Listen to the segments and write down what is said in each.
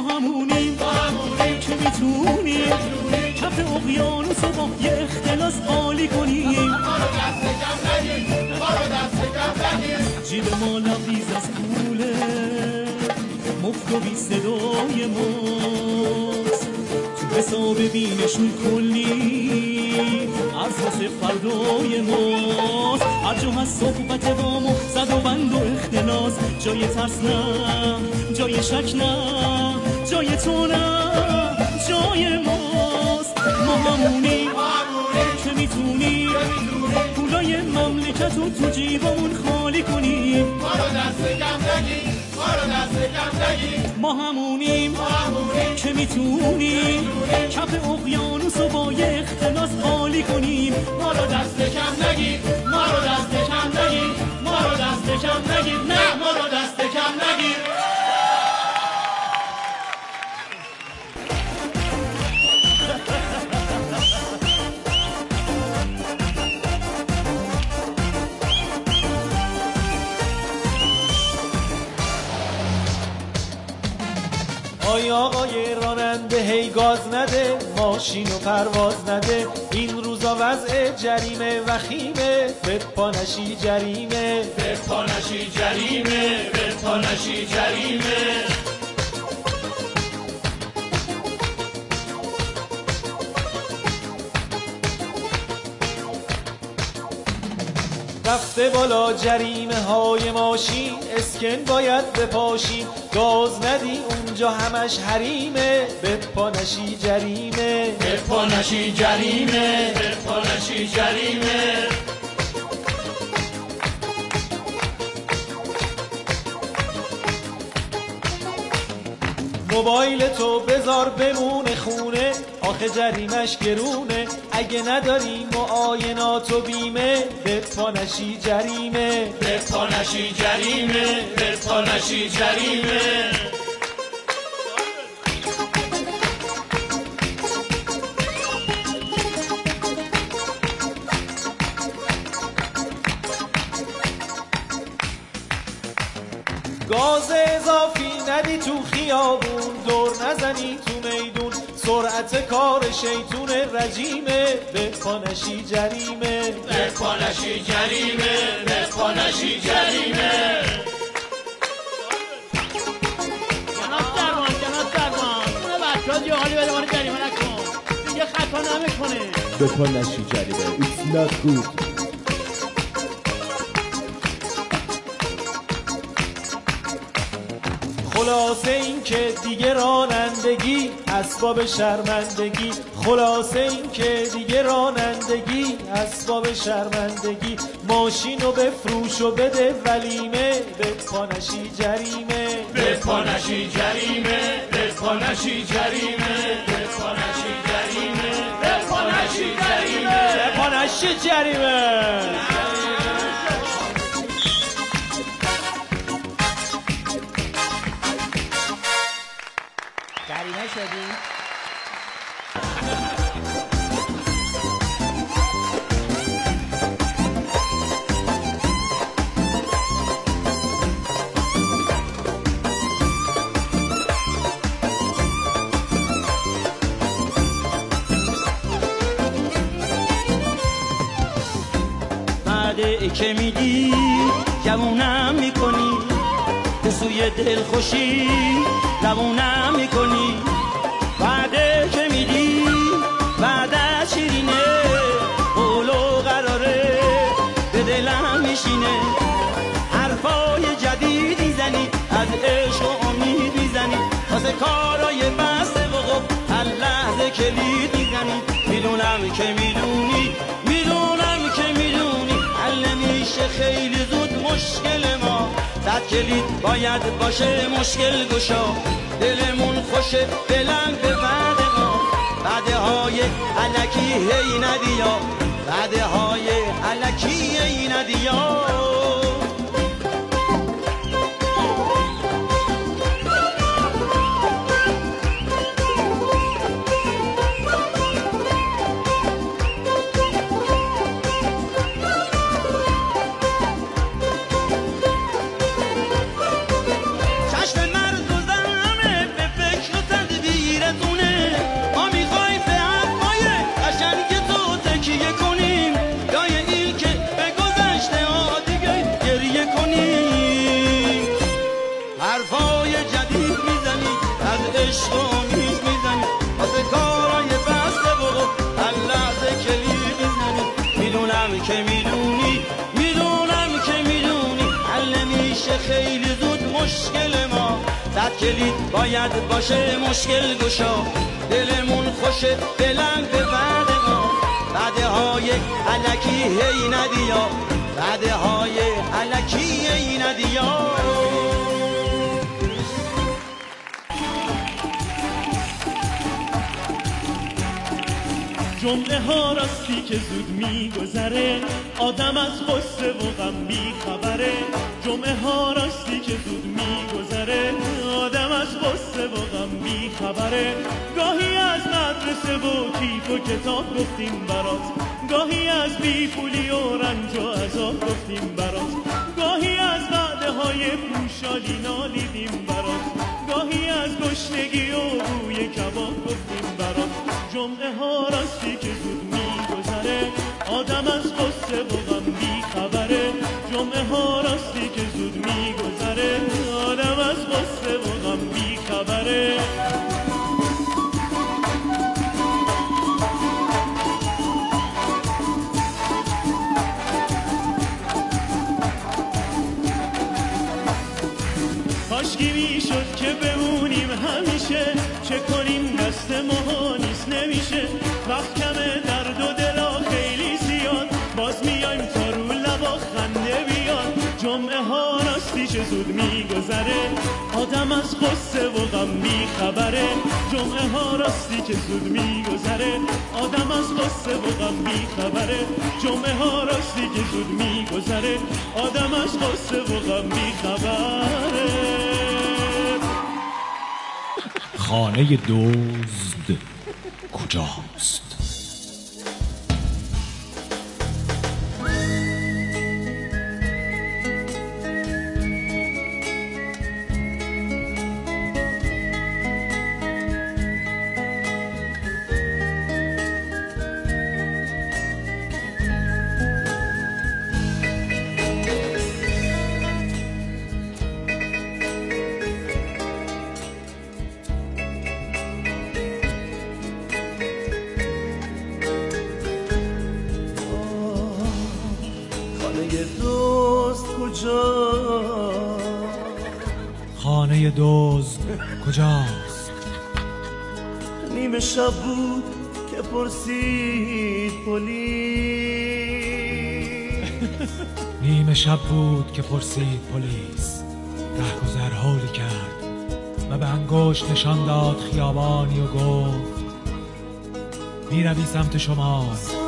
همونیم که میتونیم کف اقیانوس رو با یه اختلاس خالی کنیم. ما رو دست کم نگیر، ما رو دست کم نگیر. جیب ما لبریز از پوله مفت و بی صدای ماست، تو حساب بینشون کلی از واسه فردای ماست. هر جا هست صحبت وام و زد و بند و اختلاس، جای ترس نه، جای شک نه، جای تو نه، جای ماست. ما همونیم که میتونیم پولای مملکت رو تو جیبمون خالی کنیم. ما رو دست کم نگیر، ما رو دست کم نگیر. ما همونیم که میتونیم کف اقیانوس رو با یه اختلاس خالی کنیم. ما رو دست کم نگیر، ما رو دست کم نگیر، ما رو دست کم نگیر، نه ما رو دست کم نگیر. آی آقای راننده هی گاز نده، ماشین و پرواز نده، این روزا وضع جریمه وخیمه، به پا نشی جریمه، به پا نشی جریمه، به پا نشی جریمه. رفته بالا جریمه های ماشین، اسکن باید بپاشیم، گاز ندی اونجا همش حریمه، به پا نشی جریمه، به پا نشی جریمه، به پا نشی جریمه. موبایل تو بذار بمونه خونه، آخه جریمش گرونه، اگه نداری معاینات و بیمه، به پا نشی جریمه، به پا نشی جریمه، به پا نشی جریمه. گاز اضافی ندی تو خیابون، دور نزنی تو میدون، سرعت کار شیطون رجیمه، به پا نشی جریمه، به پا نشی جریمه، به پا نشی جریمه. جناب درمان اون بچه ها دیگه حالی بده ما رو جریمه نکن، دیگه خطا نمیکنه. به پا نشی جریمه. It's not good. خلاصه این که دیگه رانندگی اسباب شرمندگی، خلاصه این که دیگه رانندگی اسباب شرمندگی، ماشینو بفروش و بده ولیمه، به پا نشی جریمه، به پا نشی جریمه، به پا نشی جریمه، به پا نشی جریمه، به پا نشی جریمه، به پا نشی جریمه. جریمه شدی؟ بعده که میگی جوونم میکنی، به سوی دلخوشی روونم میکنی. بعده که میگی بعد شیرینه، قولو قراره به دلم میشینه. حرفای جدیدی زنی، از عشق و امید میزنی، واسه کارای بسته و خب هر لحظه کلید میزنی. میدونم که میدونی، میدونم که میدونی، حل نمیشه خیلی زود مشکل ما. صد کلید باید باشه مشکل گشا، دلمون خوشه دلم به بعد ما. بعده های علکی هی ندیا، بعده های علکی هی ندیا. چشم مرد و زنمه به فکر از عشق امید میزنی واسه کارای بسته بگو هر لحظه کلید میزنی میدونم که میدونی حل نمیشه خیلی زود مشکل ما صد کلید باید باشه مشکل گشا دلمون خوشه بلند به بعد ما بعده های علکی هی ندیا بعده های علکی هی ندیا جمعه ها راستی که زود میگذره آدم از غصه و غم بی خبره جمعه ها راستی که زود میگذره آدم از غصه و غم بی خبره گاهی از مدرسه و کیف و کتاب گفتیم برات گاهی از بی پولی و رنج و عذاب گفتیم برات گاهی از وعده های پوشالی نالیدیم برات گاهی از گشنگی و بوی کباب گفتیم برات جمعه ها راستی که زود میگذره آدم از غصه و غم بی خبره جمعه ها راستی که زود میگذره آدم از غصه و غم بی خبره کاشکی میشد که بمونیم همیشه چه کنیم دست ماها نیست نمیشه وقت کمه درد و دلا خیلی زیاد باز میایم تا رو لبا خنده بیاد جمعه ها راستی چه زود میگذره آدم از غصه و غم بی خبره جمعه ها راستی که زود میگذره آدم از غصه و غم بی خبره جمعه ها راستی که زود میگذره آدم از غصه و غم بی خبره خانه دزد کجاست؟ خانه دزد کجاست؟ نیمه شب بود که پرسید پلیس نیمه شب بود که پرسید پلیس رهگذر حالی کرد و به انگشت نشان داد خیابانی و گفت میروی سمت شما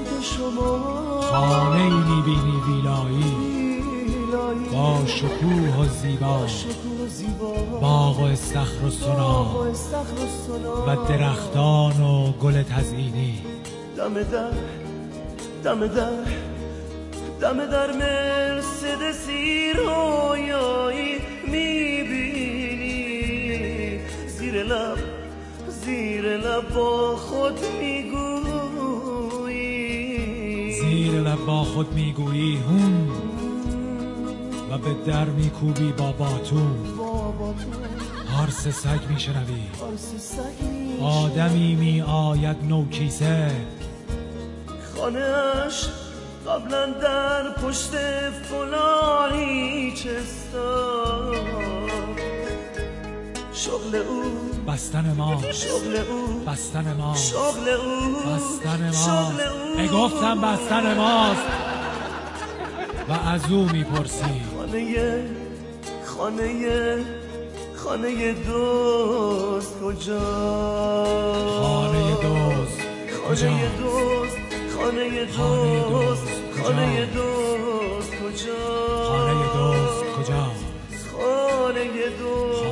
خانه ای میبینی ویلایی با شکوه و زیبا باغ و استخر و سنا و درختان و گل تزئینی دم در مرسدسی رویایی میبینی زیر لب با خود میگویی هون و به در میکوبی با باتون هارس سگ میشنوی آدمی می آید نوکیسه خانه‌اش قبلا در پشت فلانی چستا شغل او بستن ما گفتم بستن ماست و از او میپرسی خانه دوست کجا خانه دوست کجا خانه دوست کجا خانه دوست کجا خانه دوست